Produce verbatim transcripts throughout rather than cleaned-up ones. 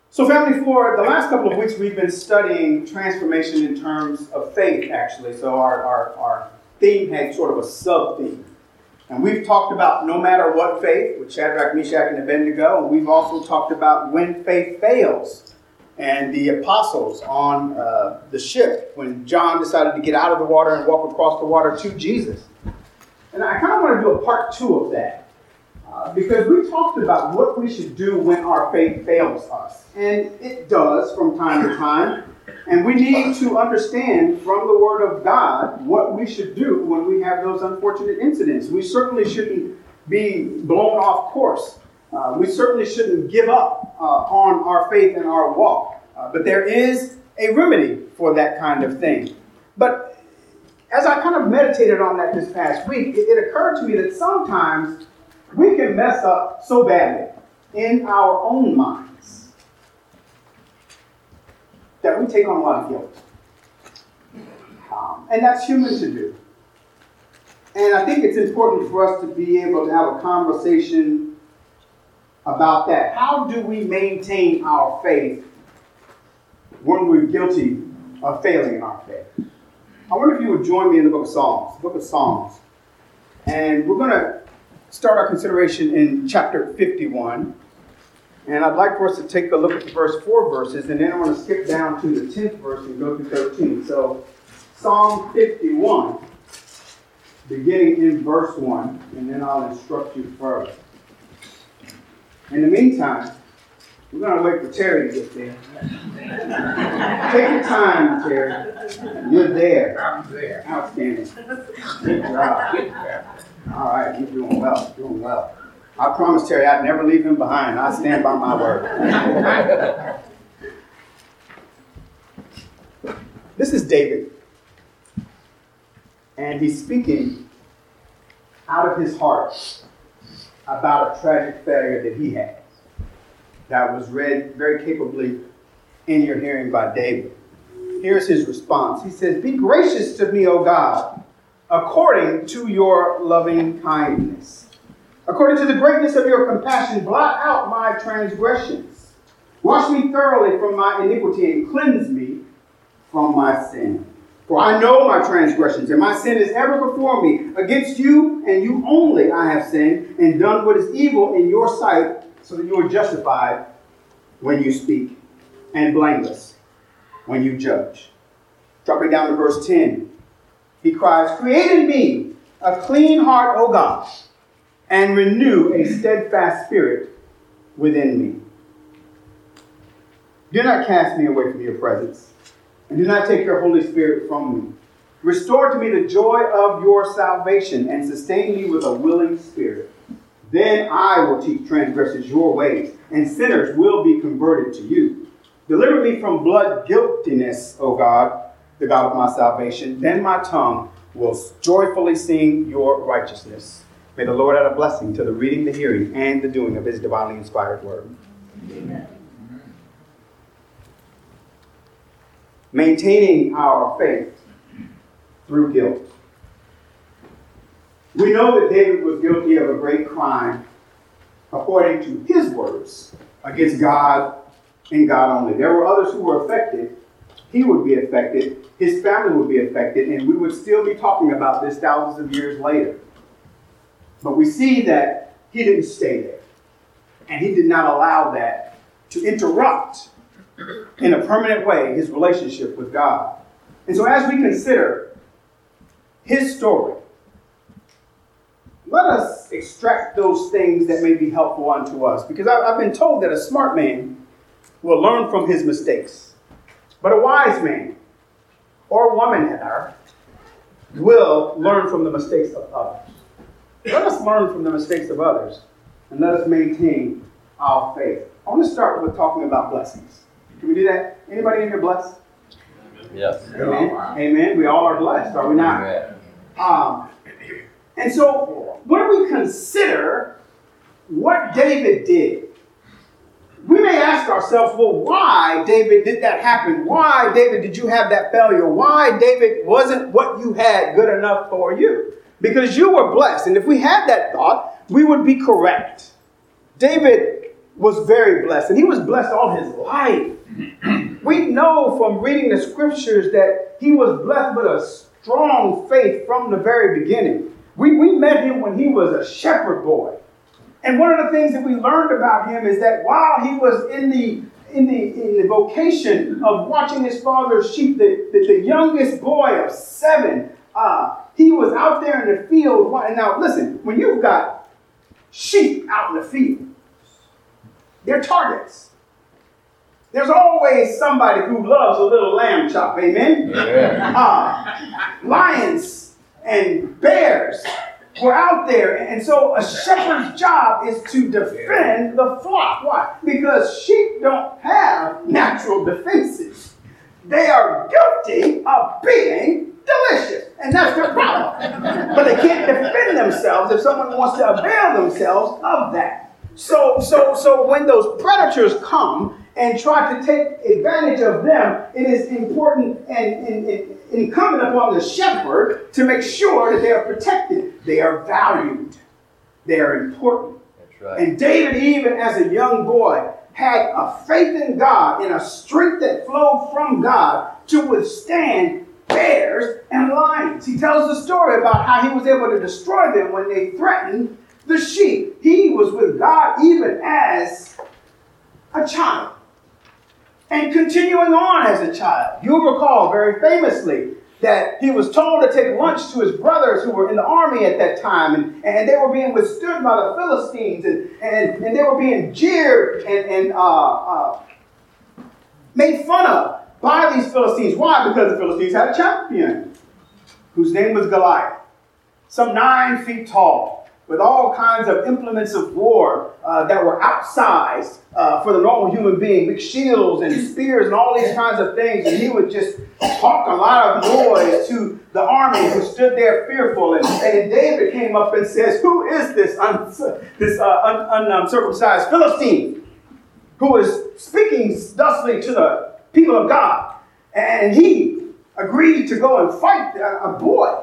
So family, for the last couple of weeks, we've been studying transformation in terms of faith, actually. So our, our, our theme had sort of a sub-theme. And we've talked about no matter what faith with Shadrach, Meshach, and Abednego. And we've also talked about when faith fails and the apostles on uh, the ship when John decided to get out of the water and walk across the water to Jesus. And I kind of want to do a part two of that uh, because we talked about what we should do when our faith fails us. And it does from time to time. And we need to understand from the Word of God what we should do when we have those unfortunate incidents. We certainly shouldn't be blown off course. Uh, we certainly shouldn't give up uh, on our faith and our walk. Uh, but there is a remedy for that kind of thing. But as I kind of meditated on that this past week, it, it occurred to me that sometimes we can mess up so badly in our own minds that we take on a lot of guilt. Um, and that's human to do. And I think it's important for us to be able to have a conversation about that. How do we maintain our faith when we're guilty of failing in our faith? I wonder if you would join me in the book of Psalms, the book of Psalms. And we're going to start our consideration in chapter fifty-one. And I'd like for us to take a look at the first four verses, and then I want to skip down to the tenth verse and go through thirteen. So, Psalm fifty-one, beginning in verse one, and then I'll instruct you further. In the meantime, we're going to wait for Terry to get there. Take your time, Terry. You're there. I'm there. Outstanding. Good job. All right, you're doing well. Doing well. I promised Terry I'd never leave him behind. I stand by my word. This is David. And he's speaking out of his heart about a tragic failure that he has. That was read very capably in your hearing by David. Here's his response. He says, "Be gracious to me, O God, according to your loving kindness. According to the greatness of your compassion, blot out my transgressions. Wash me thoroughly from my iniquity and cleanse me from my sin. For I know my transgressions, and my sin is ever before me. Against you and you only I have sinned and done what is evil in your sight, so that you are justified when you speak and blameless when you judge." Dropping down to verse ten, he cries, "Create in me a clean heart, O God, and renew a steadfast spirit within me. Do not cast me away from your presence, and do not take your Holy Spirit from me. Restore to me the joy of your salvation, and sustain me with a willing spirit. Then I will teach transgressors your ways, and sinners will be converted to you. Deliver me from blood guiltiness, O God, the God of my salvation. Then my tongue will joyfully sing your righteousness." May the Lord add a blessing to the reading, the hearing, and the doing of his divinely inspired word. Amen. Maintaining our faith through guilt. We know that David was guilty of a great crime, according to his words, against God and God only. There were others who were affected. He would be affected. His family would be affected. And we would still be talking about this thousands of years later. But we see that he didn't stay there. And he did not allow that to interrupt in a permanent way his relationship with God. And so as we consider his story, let us extract those things that may be helpful unto us. Because I've been told that a smart man will learn from his mistakes. But a wise man or woman rather, will learn from the mistakes of others. Let us learn from the mistakes of others and let us maintain our faith. I want to start with talking about blessings. Can we do that? Anybody in here blessed? Yes. Amen. Amen. We all are blessed, are we not? Amen. Um, and so when we consider what David did, we may ask ourselves, well, why, David, did that happen? Why, David, did you have that failure? Why, David, wasn't what you had good enough for you? Because you were blessed. And if we had that thought, we would be correct. David was very blessed, and he was blessed all his life. We know from reading the scriptures that he was blessed with a strong faith from the very beginning. We, we met him when he was a shepherd boy. And one of the things that we learned about him is that while he was in the in the, in the vocation of watching his father's sheep, the, the, the youngest boy of seven, uh, he was out there in the field. And now listen, when you've got sheep out in the field, they're targets. There's always somebody who loves a little lamb chop, amen? Yeah. Uh, lions and bears were out there. And so a shepherd's job is to defend the flock. Why? Because sheep don't have natural defenses. They are guilty of being delicious. And that's their problem. But they can't defend themselves if someone wants to avail themselves of that. So, so, so when those predators come and try to take advantage of them, it is important and, and, and incumbent upon the shepherd to make sure that they are protected. They are valued. They are important. That's right. And David, even as a young boy, had a faith in God and a strength that flowed from God to withstand bears and lions. He tells the story about how he was able to destroy them when they threatened the sheep. He was with God even as a child. And continuing on as a child. You'll recall very famously that he was told to take lunch to his brothers who were in the army at that time. And, and they were being withstood by the Philistines. And, and, and they were being jeered and, and uh, uh, made fun of by these Philistines. Why? Because the Philistines had a champion whose name was Goliath. Some nine feet tall, with all kinds of implements of war uh, that were outsized uh, for the normal human being, big shields and spears and all these kinds of things. And he would just talk a lot of noise to the army who stood there fearful. And, and David came up and says, who is this, un- this uh, un- uncircumcised Philistine who is speaking thusly to the people of God? And he agreed to go and fight a, a boy.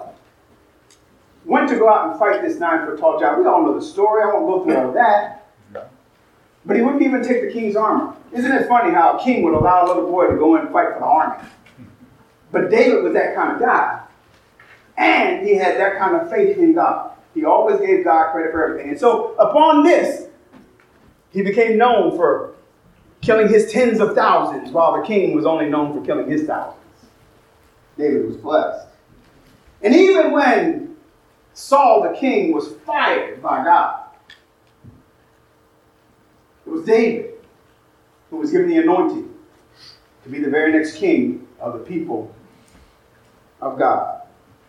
Went to go out and fight this nine-foot-tall giant. We all know the story. I won't go through all of that. But he wouldn't even take the king's armor. Isn't it funny how a king would allow a little boy to go in and fight for the army? But David was that kind of guy. And he had that kind of faith in God. He always gave God credit for everything. And so upon this, he became known for killing his tens of thousands, while the king was only known for killing his thousands. David was blessed. And even when Saul the king was fired by God, it was David who was given the anointing to be the very next king of the people of God.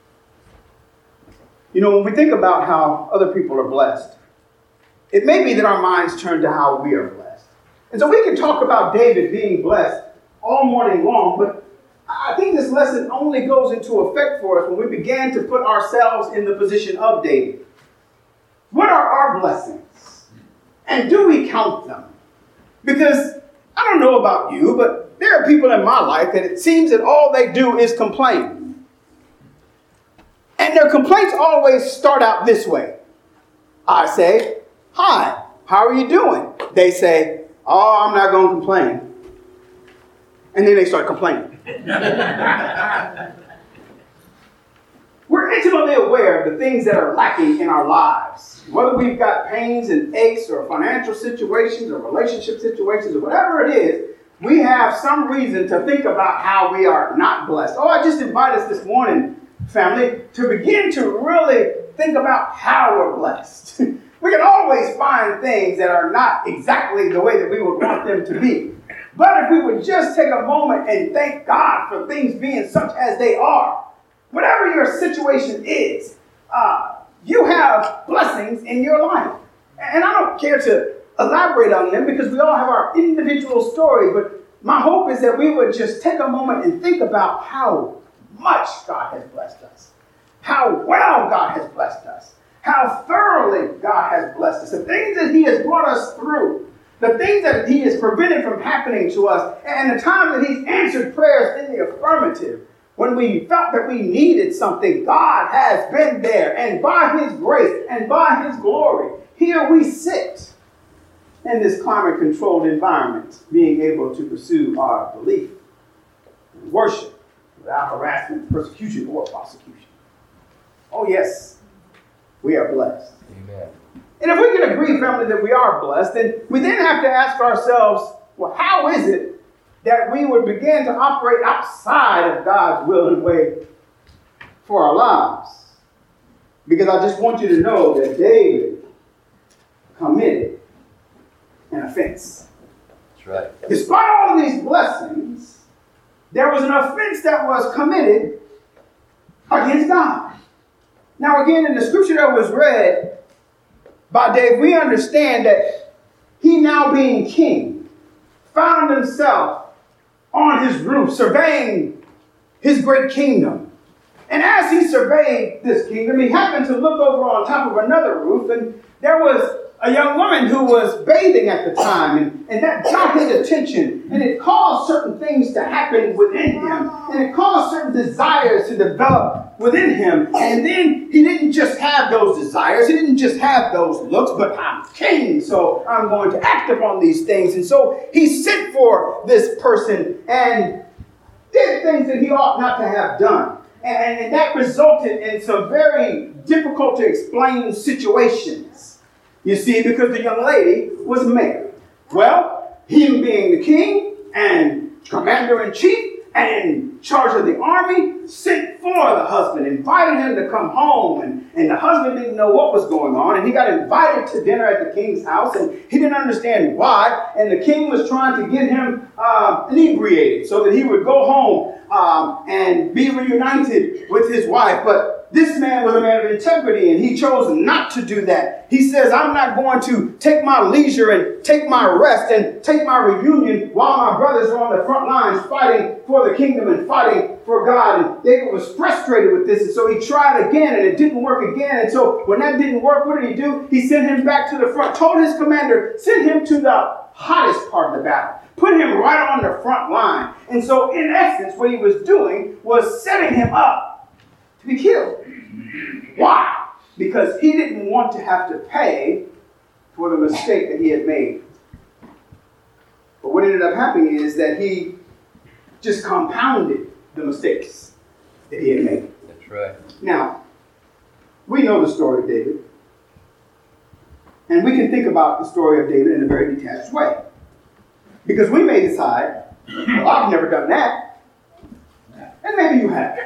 You know, when we think about how other people are blessed, it may be that our minds turn to how we are blessed. And so we can talk about David being blessed all morning long, but I think this lesson only goes into effect for us when we began to put ourselves in the position of David. What are our blessings? And do we count them? Because I don't know about you, but there are people in my life that it seems that all they do is complain. And their complaints always start out this way. I say, hi, how are you doing? They say, oh, I'm not going to complain. And then they start complaining. We're intimately aware of the things that are lacking in our lives. Whether we've got pains and aches or financial situations or relationship situations or whatever it is, we have some reason to think about how we are not blessed. Oh, I just invite us this morning, family, to begin to really think about how we're blessed. We can always find things that are not exactly the way that we would want them to be. But if we would just take a moment and thank God for things being such as they are, whatever your situation is, uh, you have blessings in your life. And I don't care to elaborate on them because we all have our individual story, but my hope is that we would just take a moment and think about how much God has blessed us, how well God has blessed us, how thoroughly God has blessed us, the things that he has brought us through, the things that he has prevented from happening to us, and the times that he's answered prayers in the affirmative. When we felt that we needed something, God has been there. And by his grace and by his glory, here we sit. in this climate-controlled environment, being able to pursue our belief and worship without harassment, persecution, or prosecution. Oh, yes, we are blessed. Amen. And if we can agree, family, that we are blessed, then we then have to ask ourselves, well, how is it that we would begin to operate outside of God's will and way for our lives? Because I just want you to know that David committed an offense. That's right. Despite all of these blessings, there was an offense that was committed against God. Now, again, in the scripture that was read by David, we understand that he, now being king, found himself on his roof, surveying his great kingdom. And as he surveyed this kingdom, he happened to look over on top of another roof, and there was a young woman who was bathing at the time, and, and that got his attention, and it caused certain things to happen within him, and it caused certain desires to develop within him. And then he didn't just have those desires, he didn't just have those looks, but I'm king, so I'm going to act upon these things. And so he sent for this person and did things that he ought not to have done. And, and that resulted in some very difficult to explain situations. You see, because the young lady was married. Well, him being the king and commander-in-chief and in charge of the army, sent for the husband, invited him to come home. And, and the husband didn't know what was going on. And he got invited to dinner at the king's house, and he didn't understand why. And the king was trying to get him uh, inebriated so that he would go home um, and be reunited with his wife. But this man was a man of integrity, and he chose not to do that. He says, I'm not going to take my leisure and take my rest and take my reunion while my brothers are on the front lines fighting for the kingdom and fighting for God. And David was frustrated with this, and so he tried again, and it didn't work again. And so when that didn't work, what did he do? He sent him back to the front, told his commander, send him to the hottest part of the battle. Put him right on the front line. And so in essence, what he was doing was setting him up to be killed. Why? Because he didn't want to have to pay for the mistake that he had made. But what ended up happening is that he just compounded the mistakes that he had made. That's right. Now, we know the story of David. And we can think about the story of David in a very detached way. Because we may decide, well, I've never done that. And maybe you have.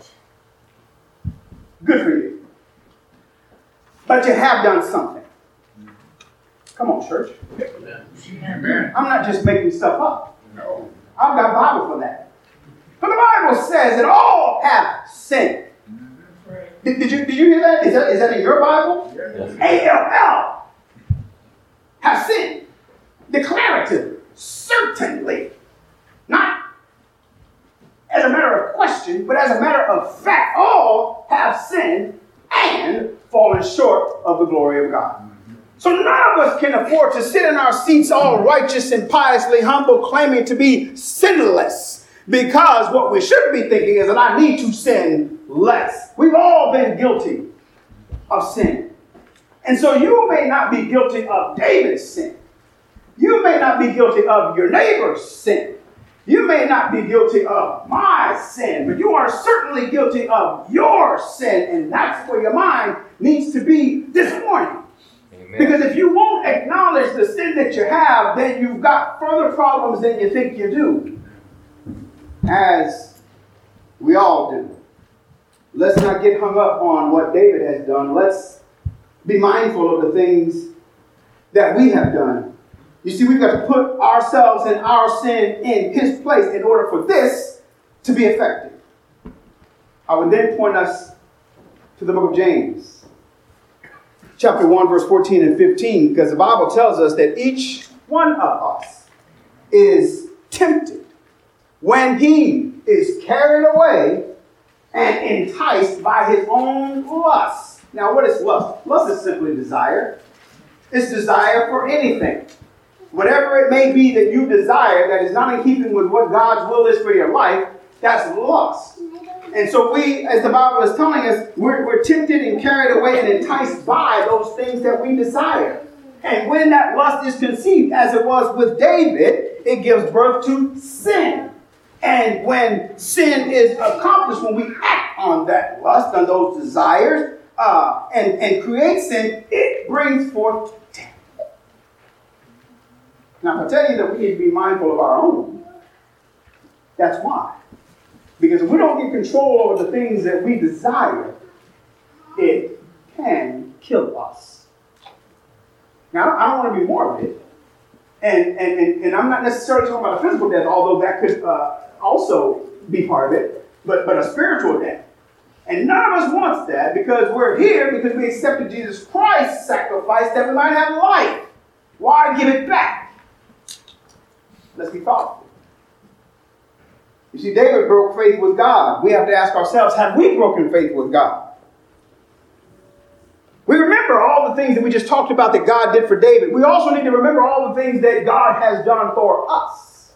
Good for you. But you have done something. Come on, church. Amen. I'm not just making stuff up. No. I've got a Bible for that. But the Bible says that all have sinned. Did, did you did you hear that? Is that is that in your Bible? Yes. A L L have sinned. Declarative. Certainly. Not as a matter of question, but as a matter of fact. All have sinned and fallen short of the glory of God. So none of us can afford to sit in our seats all righteous and piously humble, claiming to be sinless. Because what we should be thinking is that I need to sin less. We've all been guilty of sin. And so you may not be guilty of David's sin. You may not be guilty of your neighbor's sin. You may not be guilty of my sin, but you are certainly guilty of your sin. And that's where your mind needs to be this morning. Amen. Because if you won't acknowledge the sin that you have, then you've got further problems than you think you do. As we all do. Let's not get hung up on what David has done. Let's be mindful of the things that we have done. You see, we've got to put ourselves and our sin in his place in order for this to be effective. I would then point us to the book of James, chapter one, verse fourteen and fifteen, because the Bible tells us that each one of us is tempted when he is carried away and enticed by his own lust. Now, what is lust? Lust is simply desire. It's desire for anything. Whatever it may be that you desire that is not in keeping with what God's will is for your life, that's lust. And so we, as the Bible is telling us, we're, we're tempted and carried away and enticed by those things that we desire. And when that lust is conceived, as it was with David, it gives birth to sin. And when sin is accomplished, when we act on that lust, on those desires, uh, and, and create sin, it brings forth death. Now, if I tell you that we need to be mindful of our own, that's why. Because if we don't get control over the things that we desire, it can kill us. Now, I don't want to be morbid, and, and, and, and I'm not necessarily talking about a physical death, although that could uh, also be part of it, but, but a spiritual death. And none of us wants that because we're here because we accepted Jesus Christ's sacrifice that we might have life. Why give it back? Let's be thoughtful. You see, David broke faith with God. We have to ask ourselves, have we broken faith with God? We remember all the things that we just talked about that God did for David. We also need to remember all the things that God has done for us.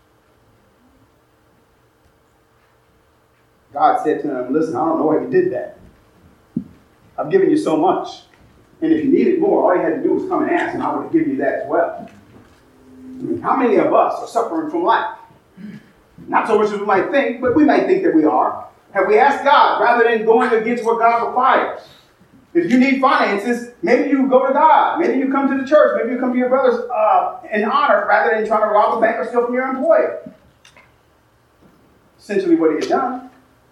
God said to him, listen, I don't know why you did that. I've given you so much. And if you needed more, all you had to do was come and ask, and I would have given you that as well. I mean, how many of us are suffering from lack? Not so much as we might think, but we might think that we are. Have we asked God rather than going against what God requires? If you need finances, maybe you go to God. Maybe you come to the church. Maybe you come to your brothers uh, in honor rather than trying to rob a bank or steal from your employer. Essentially what he had done.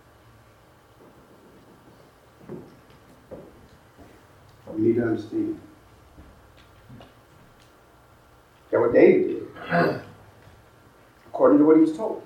We need to understand that what David did, according to what he was told,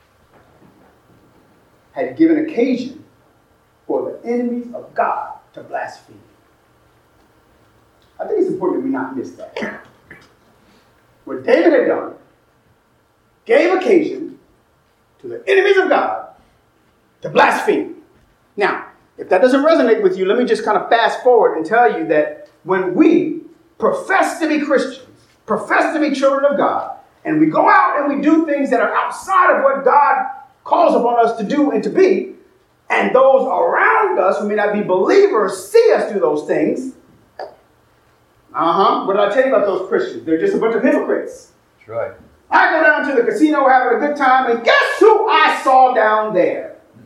had given occasion for the enemies of God to blaspheme. I think it's important that we not miss that. What David had done gave occasion to the enemies of God to blaspheme. Now, if that doesn't resonate with you, let me just kind of fast forward and tell you that when we profess to be Christians, profess to be children of God, and we go out and we do things that are outside of what God calls upon us to do and to be, and those around us who may not be believers see us do those things, uh-huh, what did I tell you about those Christians? They're just a bunch of hypocrites. That's right. I go down to the casino having a good time, and guess who I saw down there?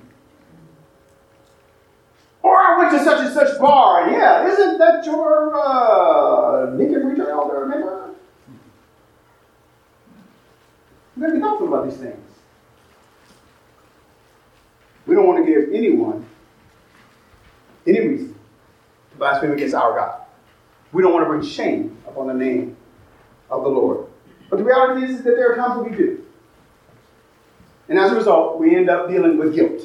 Or I went to such and such bar, and yeah, isn't that your uh, Lincoln Preacher Elder, remember? We've got to be thoughtful about these things. We don't want to give anyone any reason to blaspheme against our God. We don't want to bring shame upon the name of the Lord. But the reality is that there are times when we do. And as a result, we end up dealing with guilt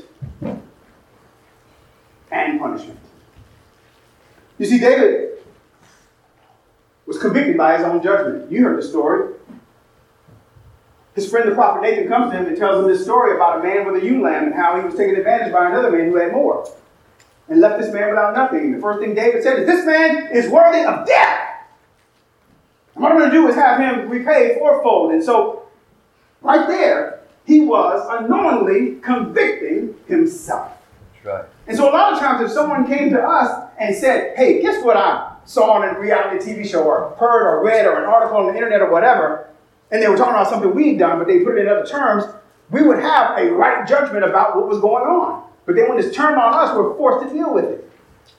and punishment. You see, David was convicted by his own judgment. You heard the story. His friend, the prophet Nathan, comes to him and tells him this story about a man with a ewe lamb and how he was taken advantage by another man who had more and left this man without nothing. And the first thing David said is, this man is worthy of death. And what I'm going to do is have him repay fourfold. And so, right there, he was unknowingly convicting himself. That's right. And so a lot of times if someone came to us and said, hey, guess what I saw on a reality T V show or heard or read or an article on the internet or whatever, and they were talking about something we'd done, but they put it in other terms, we would have a right judgment about what was going on. But then when it's turned on us, we're forced to deal with it.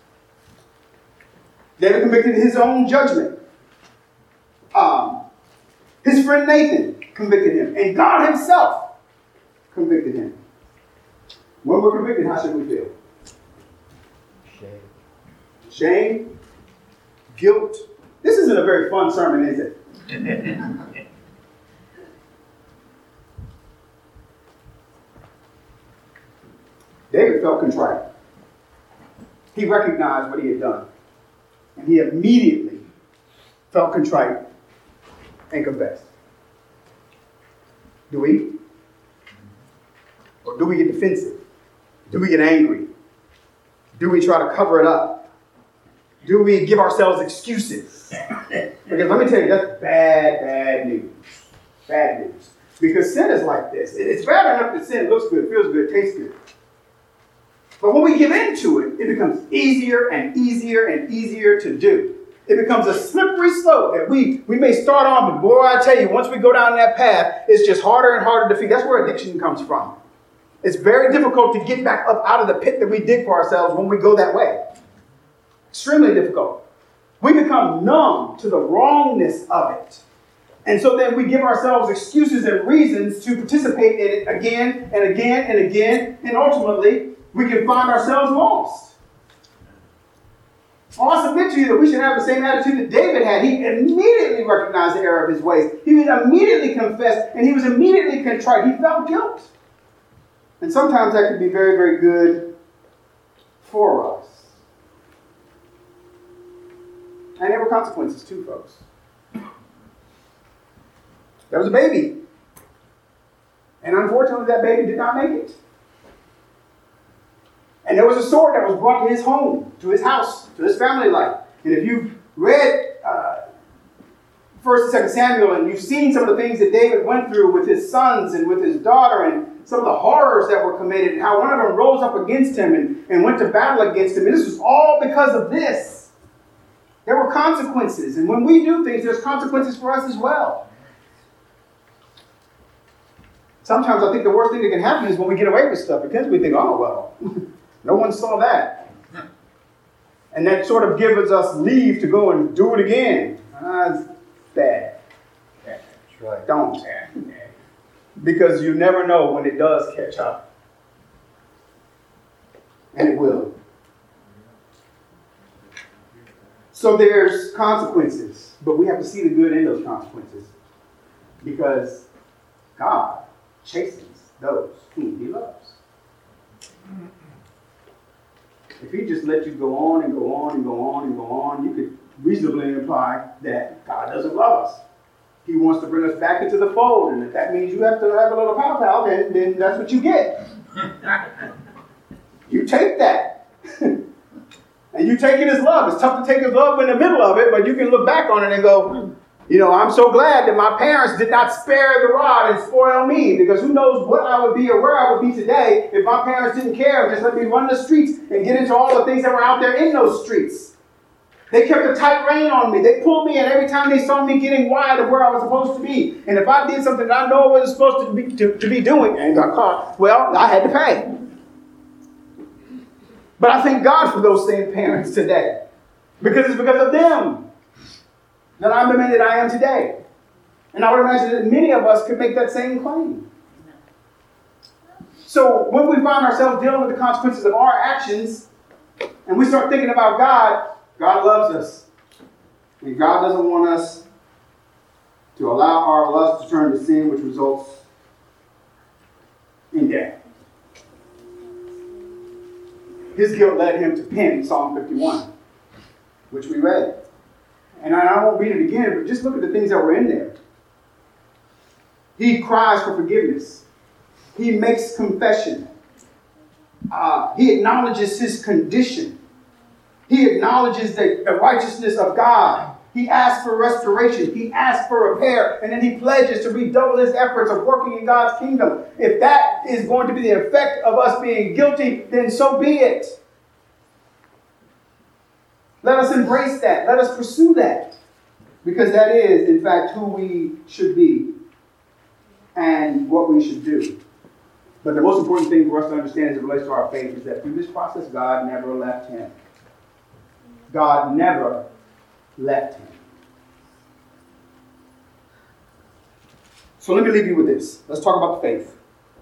David convicted his own judgment. Um, his friend Nathan convicted him. And God himself convicted him. When we're convicted, how should we feel? Shame. Shame, guilt. This isn't a very fun sermon, is it? David felt contrite. He recognized what he had done. And he immediately felt contrite and confessed. Do we? Or do we get defensive? Do we get angry? Do we try to cover it up? Do we give ourselves excuses? Because let me tell you, that's bad, bad news. Bad news. Because sin is like this. It's bad enough that sin looks good, feels good, tastes good. But when we give into it, it becomes easier and easier and easier to do. It becomes a slippery slope that we, we may start on, but boy, I tell you, once we go down that path, it's just harder and harder to defeat. That's where addiction comes from. It's very difficult to get back up out of the pit that we dig for ourselves when we go that way. Extremely difficult. We become numb to the wrongness of it. And so then we give ourselves excuses and reasons to participate in it again and again and again. And ultimately, we can find ourselves lost. Well, I submit to you that we should have the same attitude that David had. He immediately recognized the error of his ways. He was immediately confessed, and he was immediately contrite. He felt guilt. And sometimes that can be very, very good for us. And there were consequences too, folks. There was a baby. And unfortunately, that baby did not make it. And there was a sword that was brought to his home, to his house, to his family life. And if you've read uh, First and Second Samuel, and you've seen some of the things that David went through with his sons and with his daughter, and some of the horrors that were committed, and how one of them rose up against him and, and went to battle against him. And this was all because of this. There were consequences. And when we do things, there's consequences for us as well. Sometimes I think the worst thing that can happen is when we get away with stuff, because we think, oh, well, no one saw that. And that sort of gives us leave to go and do it again. Ah, it's bad. That's right. Don't. Because you never know when it does catch up. And it will. So there's consequences. But we have to see the good in those consequences. Because God chastens those whom he loves. If he just let you go on and go on and go on and go on, you could reasonably imply that God doesn't love us. He wants to bring us back into the fold, and if that means you have to have a little pow pow, then, then that's what you get. You take that. And you take it as love. It's tough to take as love in the middle of it, but you can look back on it and go, you know, I'm so glad that my parents did not spare the rod and spoil me, because who knows what I would be or where I would be today if my parents didn't care and just let me run the streets and get into all the things that were out there in those streets. They kept a tight rein on me. They pulled me in every time they saw me getting wide of where I was supposed to be. And if I did something that I know I wasn't supposed to be, to, to be doing and got caught, well, I had to pay. But I thank God for those same parents today, because it's because of them that I'm the man that I am today. And I would imagine that many of us could make that same claim. So when we find ourselves dealing with the consequences of our actions, and we start thinking about God, God loves us. And God doesn't want us to allow our lust to turn to sin, which results in death. His guilt led him to pen Psalm fifty-one, which we read. And I won't read it again, but just look at the things that were in there. He cries for forgiveness. He makes confession. Uh, he acknowledges his condition. He acknowledges the, the righteousness of God. He asks for restoration. He asks for repair. And then he pledges to redouble his efforts of working in God's kingdom. If that is going to be the effect of us being guilty, then so be it. Let us embrace that. Let us pursue that. Because that is, in fact, who we should be and what we should do. But the most important thing for us to understand as it relates to our faith is that through this process, God never left him. God never left him. So let me leave you with this. Let's talk about faith.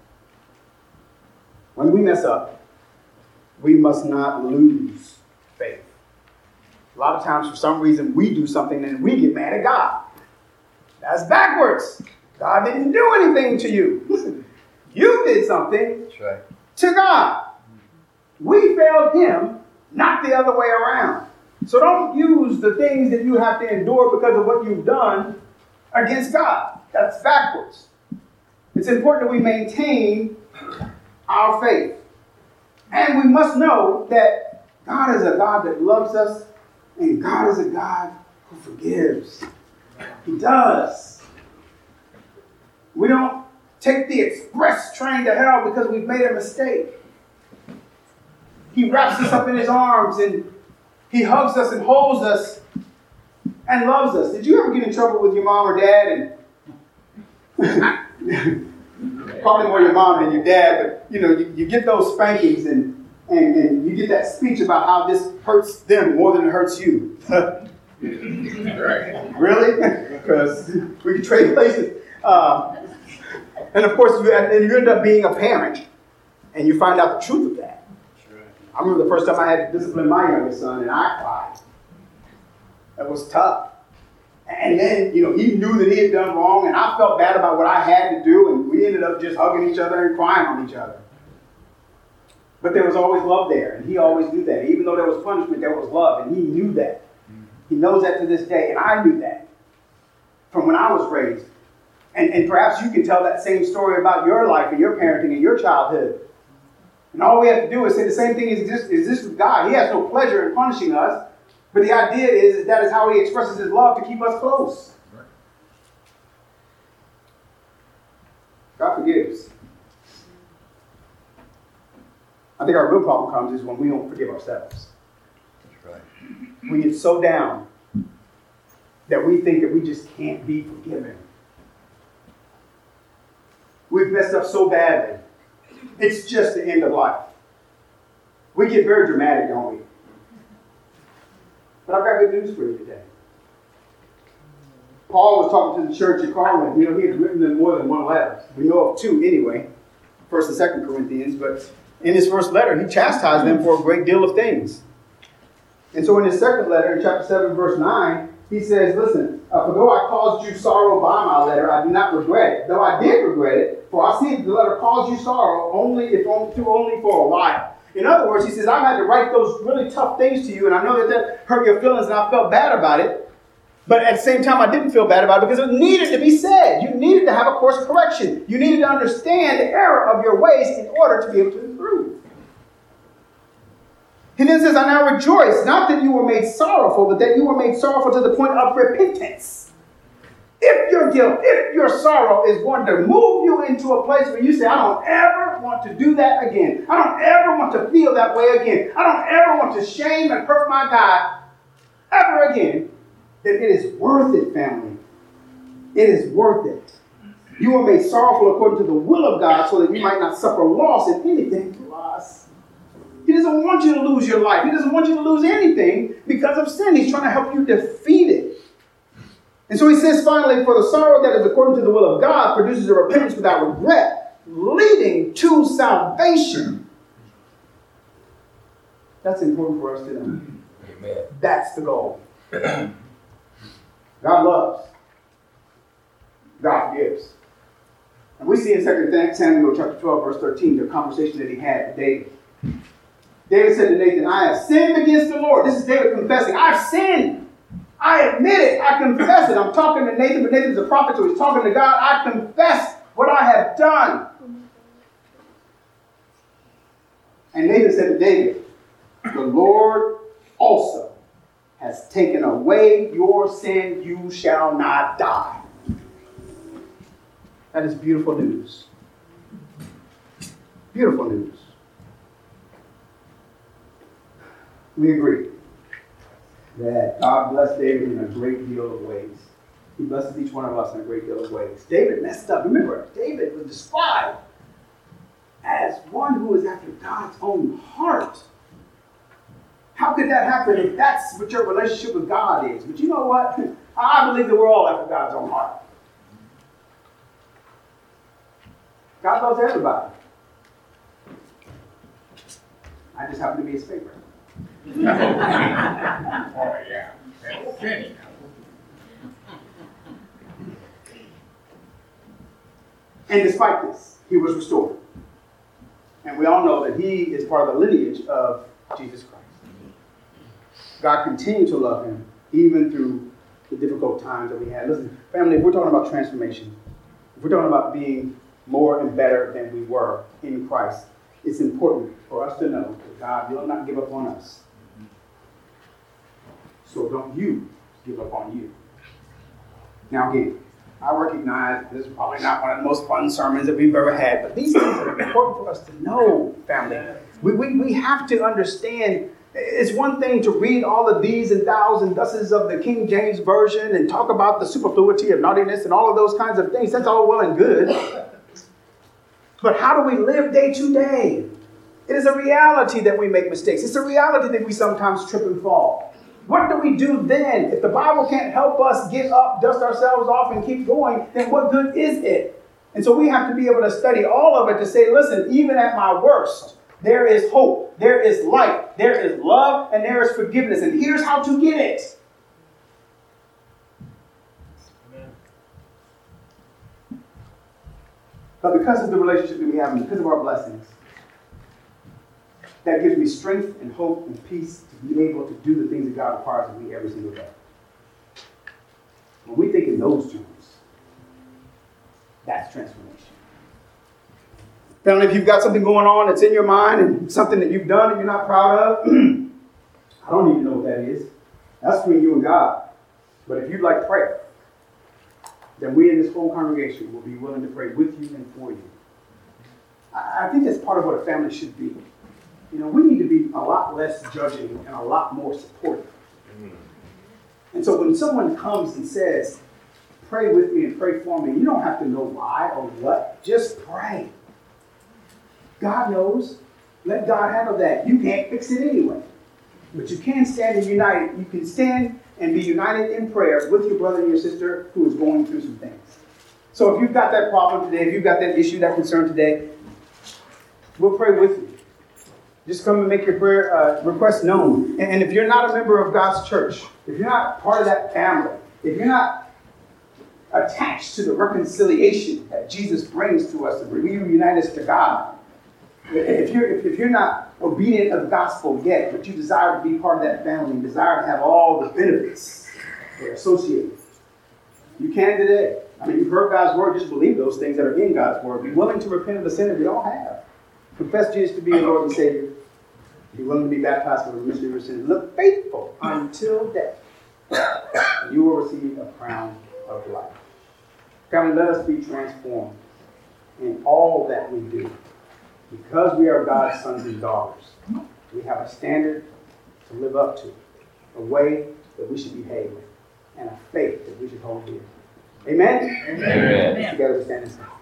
When we mess up, we must not lose faith. A lot of times, for some reason, we do something and we get mad at God. That's backwards. God didn't do anything to you. You did something That's right. to God. We failed him, not the other way around. So don't use the things that you have to endure because of what you've done against God. That's backwards. It's important that we maintain our faith. And we must know that God is a God that loves us, and God is a God who forgives. He does. We don't take the express train to hell because we've made a mistake. He wraps us up in his arms and he hugs us and holds us and loves us. Did you ever get in trouble with your mom or dad? And probably more your mom than your dad, but you know, you, you get those spankings and, and, and you get that speech about how this hurts them more than it hurts you. Really? Because we can trade places. Uh, and of course, you, and you end up being a parent and you find out the truth of that. I remember the first time I had to discipline my youngest son and I cried. That was tough. And then, you know, he knew that he had done wrong, and I felt bad about what I had to do, and we ended up just hugging each other and crying on each other. But there was always love there, and he always knew that. Even though there was punishment, there was love, and he knew that. He knows that to this day, and I knew that from when I was raised. And, and perhaps you can tell that same story about your life and your parenting and your childhood. And all we have to do is say the same thing is this, is this with God. He has no pleasure in punishing us. But the idea is, is that is how he expresses his love to keep us close. Right. God forgives. I think our real problem comes is when we don't forgive ourselves. That's right. We get so down that we think that we just can't be forgiven. We've messed up so badly. It's just the end of life. We get very dramatic, don't we? But I've got good news for you today. Paul was talking to the church at Corinth. You know, he had written them more than one letter. We know of two anyway, First and Second Corinthians. But in his first letter, he chastised them for a great deal of things. And so in his second letter, in chapter seven, verse nine, he says, listen, uh, for though I caused you sorrow by my letter, I do not regret it. Though I did regret it, for I see the letter caused you sorrow only if only, to only for a while. In other words, he says, I've had to write those really tough things to you, and I know that that hurt your feelings, and I felt bad about it. But at the same time, I didn't feel bad about it because it needed to be said. You needed to have a course correction. You needed to understand the error of your ways in order to be able to improve. He then says, I now rejoice, not that you were made sorrowful, but that you were made sorrowful to the point of repentance. If your guilt, if your sorrow is going to move you into a place where you say, I don't ever want to do that again. I don't ever want to feel that way again. I don't ever want to shame and hurt my God ever again. Then it is worth it, family. It is worth it. You were made sorrowful according to the will of God so that you might not suffer loss in anything through us. He doesn't want you to lose your life. He doesn't want you to lose anything because of sin. He's trying to help you defeat it. And so he says finally, for the sorrow that is according to the will of God produces a repentance without regret, leading to salvation. That's important for us to know. Amen. That's the goal. God loves. God forgives. And we see in Second Samuel chapter twelve, verse thirteen, the conversation that he had with David. David said to Nathan, I have sinned against the Lord. This is David confessing. I've sinned. I admit it. I confess it. I'm talking to Nathan, but Nathan's a prophet, so he's talking to God. I confess what I have done. And Nathan said to David, the Lord also has taken away your sin. You shall not die. That is beautiful news. Beautiful news. We agree that God blessed David in a great deal of ways. He blesses each one of us in a great deal of ways. David messed up. Remember, David was described as one who is after God's own heart. How could that happen if that's what your relationship with God is? But you know what? I believe that we're all after God's own heart. God loves everybody. I just happen to be his favorite. Oh, yeah. Okay. And despite this, he was restored. And we all know that he is part of the lineage of Jesus Christ. God continued to love him even through the difficult times that we had. Listen, family, if we're talking about transformation, if we're talking about being more and better than we were in Christ, it's important for us to know that God will not give up on us. So don't you give up on you. Now again, I recognize this is probably not one of the most fun sermons that we've ever had, but these things are important for us to know, family. We, we, we have to understand It's one thing to read all of these and thous and thuses of the King James Version and talk about the superfluity of naughtiness and all of those kinds of things. That's all well and good. But how do we live day to day? It is a reality that we make mistakes. It's a reality that we sometimes trip and fall. What do we do then? If the Bible can't help us get up, dust ourselves off, and keep going, then what good is it? And so we have to be able to study all of it to say, listen, even at my worst, there is hope, there is light, there is love, and there is forgiveness. And here's how to get it. Amen. But because of the relationship that we have and because of our blessings, that gives me strength and hope and peace to be able to do the things that God requires of me every single day. When we think in those terms, that's transformation. Family, if you've got something going on that's in your mind and something that you've done and you're not proud of, I don't even know what that is. That's between you and God. But if you'd like prayer, then we in this whole congregation will be willing to pray with you and for you. I think that's part of what a family should be. You know, we need to be a lot less judging and a lot more supportive. Mm. And so when someone comes and says, pray with me and pray for me, you don't have to know why or what. Just pray. God knows. Let God handle that. You can't fix it anyway. But you can stand and unite. You can stand and be united in prayer with your brother and your sister who is going through some things. So if you've got that problem today, if you've got that issue, that concern today, we'll pray with you. Just come and make your prayer uh, request known. And, and if you're not a member of God's church, if you're not part of that family, if you're not attached to the reconciliation that Jesus brings to us, to reunite us to God, if you're, if, if you're not obedient of the gospel yet, but you desire to be part of that family and desire to have all the benefits that are associated, you can today. I mean, you've heard God's word. Just believe those things that are in God's word. Be willing to repent of the sin that we all have. Confess Jesus to be your Lord and Savior. Be willing to be baptized for the remission of your sins. Look faithful until death. And you will receive a crown of life. Family, let us be transformed in all that we do. Because we are God's sons and daughters, we have a standard to live up to, a way that we should behave, and a faith that we should hold dear. Amen? Amen. Together we stand and sing.